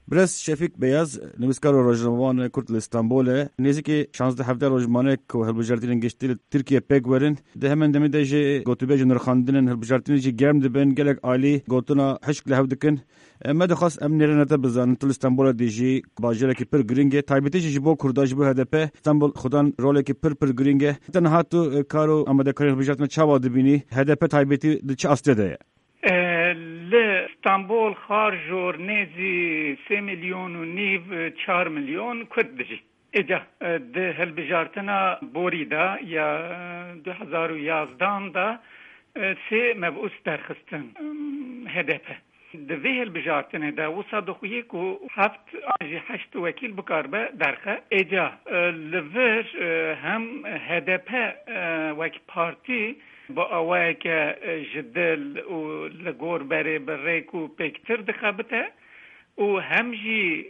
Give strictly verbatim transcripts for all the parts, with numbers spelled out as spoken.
برس شفیق بیاز نویسکار و روزنامه‌نگار کرد استانبول نزدیک شانزده هفته روزنامه که هلبجارتین گشتی ترکیه پک ورن ده همین دمی دژ گوتوبه جنر خواندن هلبجارتین جی گرم دبن گلک عالی گوتنا حشک له دکن ما دخواست ام نرنته بزن تو استانبول دیجی باجره کی پر گرینگه تایبتی جی بو کرداج بو هدف استانبول خودان رول کی پر پر گرینگه تنها تو کارو آماده کاری هلبجارتین چاوا دبینی هدف تایبتی چه استده لإستانبول خارجور نيزي سي مليون ونيف چار مليون كد دجي اجا ده هلبجارتنا بوريدا يا دو هزار و يازدان دا سي مبعوث درخستن هدفه دوی هلبجارتنه دا وصا دخویه که هفت آنجی هشت وکیل بکاربه درخه اجا لور هم هدفه وک پارتی با اوای که جدل و لگور بره بریک و پیکتر دخبته و همجی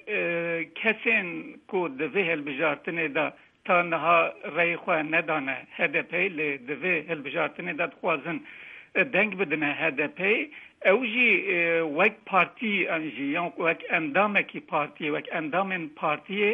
کسین که دوی هلبجارتنه دا تا نها رای خواه ندانه هدپی لی دوی هلبجارتنه دا خوازن دنگ بدنه هدپی اوجی وک پارتی انجی یا وک اندامکی پارتی وک اندام پارتی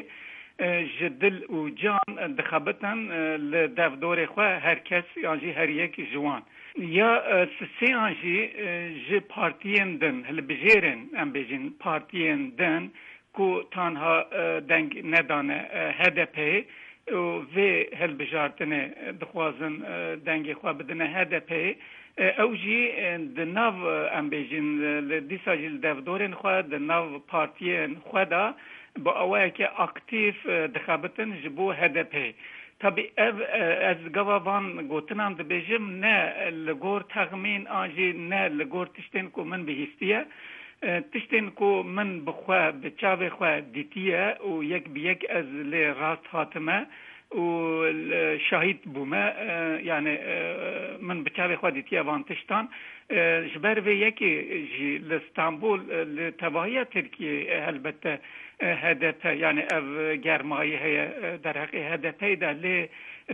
جدل و جان دخبتن لدفدور خواه هر کس یعنی هر یک جوان یا سی انجی ج پارتین دن هل بجیرن ام بجین پارتین دن کو تنها دنگ ندانه هدپی و هل بجارتنه دخوازن دنگ خواه بدنه هدپی اوجی دناو ام بجین لدیسا جل دفدورن خواه دناو پارتین خواه دا با اوای که اکتیف دخابتن جبو هدپی طبی از گواوان گوتنام دبیجم نه لگور تغمین آنجی نه لگور تشتین کو من بهیستیه تشتین کو من بخوا بچاو خوا دیتیه و یک بیک از لی راست خاتمه و شاهد بومه یعنی من بچاو خوا دیتیه وان تشتان جبر و یکی جی لستانبول لتواهی ترکیه البته هدف يعني اف گرمایی هي در حق هدفی ده ل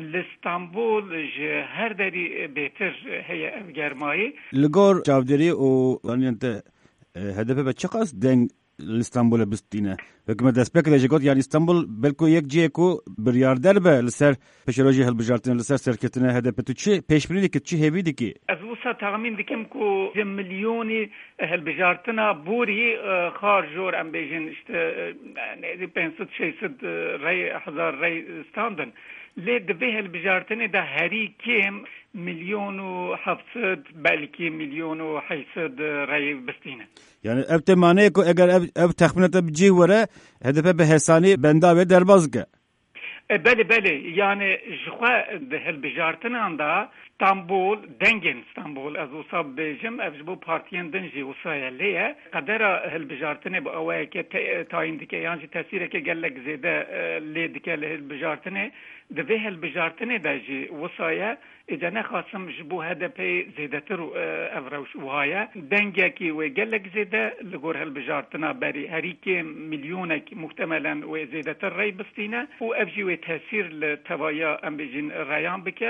لستانبول هر دری بهتر هي اف گرمایی لگور چاودری او یعنی انت هدف به چقاس دنگ لستانبول بستینه وکم دست پک دجگوت یعنی استانبول بلکو یک جی کو بریاردر به لسر پشروجی هلبجارتن لسر سرکتنه هدف تو چه پیش بینی که چه هوی دیکی از وسا تخمین دیکم کو میلیونی هلبجارتنا بوری خارجور ام بیجن işte پانصد ششصد رای هزار رای استاندن لید به هلبجارتنه ده هری کم میلیون و هفتصد بلکی میلیون و هشتصد رای بستینه yani ev temane ko eğer ev, ev tahminata bci vere hedefe be hesani benda ve derbazge. E, beli beli yani jwa de helbijartın anda İstanbul dengen İstanbul az usab bejim ev bu partiyen denji usayeliye kadera helbijartını bu awake tayindike yani tesireke gellek zede ledike helbijartını de ve helbijartını da ji usaya إذا خاصم جبو هدفي زيدتر أفروش وهايا دنجاكي وجلك زيدة لجور هالبجارتنا بري هريكي مليونك محتملا وزيدتر ري بستينا وأبجي وتأثير لتوايا أم بجين ريان بك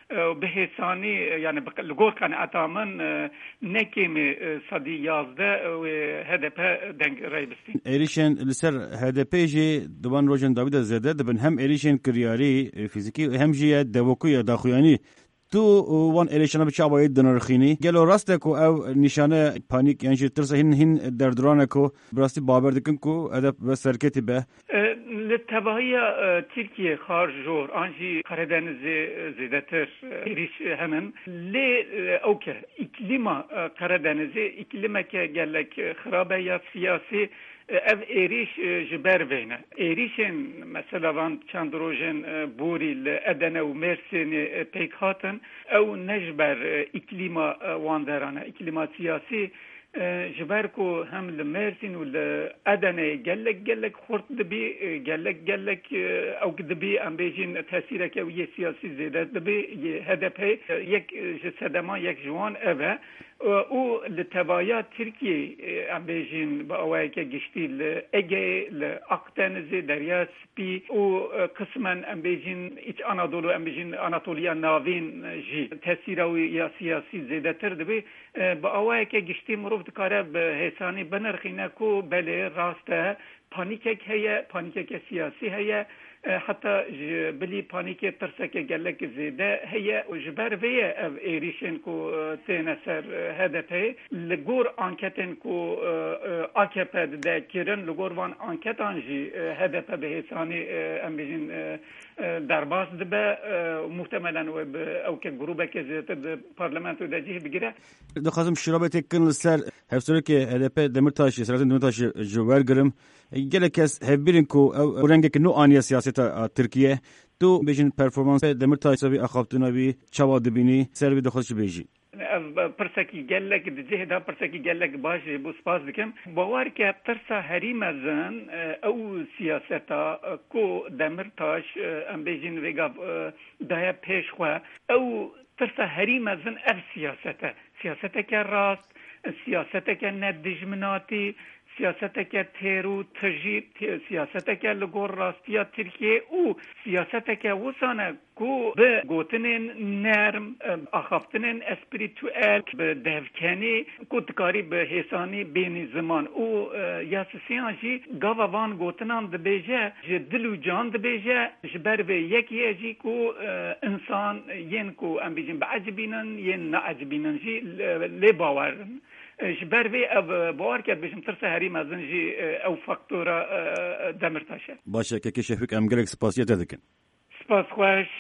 بهساني يعني لجور كان أتامن نكيم صدي يازده وهدفها دنج ري بستين. إيريشن لسر هدفي جي دوان روجن داوود زيدة دبن هم إيريشن كرياري فيزيكي هم جي دوكويا داخوياني تو وان الیشنا بچه باید دنرخینی گلو راسته کو او نشانه پانیک یعنی ترسه هن هن دردرانه کو براستی باور دکن کو ادب و سرکتی به للتبعية تركيا خارجور أنجي قردانز زيدتر إريش همن لي أوكا إكليما قردانز إكليما كجالك خرابة يا سياسي ev eriş jiber veyne. Erişin mesela van çandrojen buri le Adana و Mersin pek hatın ev nejber iklima van derana iklima siyasi jiber ko hem le Mersin و le Adana gellek gellek xort dibi gellek gellek ew dibi em bejin tesirek ew ye siyasi zede dibi H D P yek sedema yek jwan eve او لتبایا ترکیه ام بیجین با اوای که گشتی لاگه لاقدنزی دریا سپی او قسما ام بیجین ایچ آنادولو ام بیجین آناتولیا ناوین جی تاثیر یا سیاسی زیاده تر دبی با اوای که گشتی مروف دکاره به حسانی بنرخینه کو بله راسته پانیک هیا پانیک سیاسی هیا حتی بلی پانیک ترسک گلک زیده هیا جبر وی او ایریشن کو تنسر هدفه لگور انکتن کو آکپد ده کرن لگور وان انکتان جی هدفه به حسانی ام بیجین درباس دبه محتملا و او که گروبه که زیده پارلمانت و دجیه بگیره دخوازم شرابه تکن لسر هفسوره که هدفه دمرتاش سراتن دمرتاش جوار گرم گله کس هبیرن کو او رنگ که نو آنیا سیاست ترکیه تو بیشین پرفورمانس دمرتاش سوی اخافتنا بی چوا دبینی سر بی دخوازش بیشی پرسکی گلک دیجه دا پرسکی گلک باشه بو سپاس بکم باور که ترسا هری مزن او سیاستا کو دمرتاش ام بیجین ویگا دایا پیش خوا او ترسا هری مزن اف سیاستا سیاستا که راست سیاستا که ندجمناتی سیاستا که تیرو تجی سیاستا که لگور راستیا ترکیه او سیاستا که وسانه کو به گوتنین نرم اخافتنین اسپریتوال به دهوکنی کو تکاری به حسانی بین زمان او یاسسیان جی گاوان گوتنان دبیجه دل و جان دبیجه جبر به یکی جی کو انسان ین کو ام بیجن بعجبینن ین نعجبینن جی لی باورن جبر وی او باور کرد بشم ترس هری مزن جی او فاکتورا دمرتاشه باشه که که شفیق ام گرک سپاسیت دکن سپاس خوش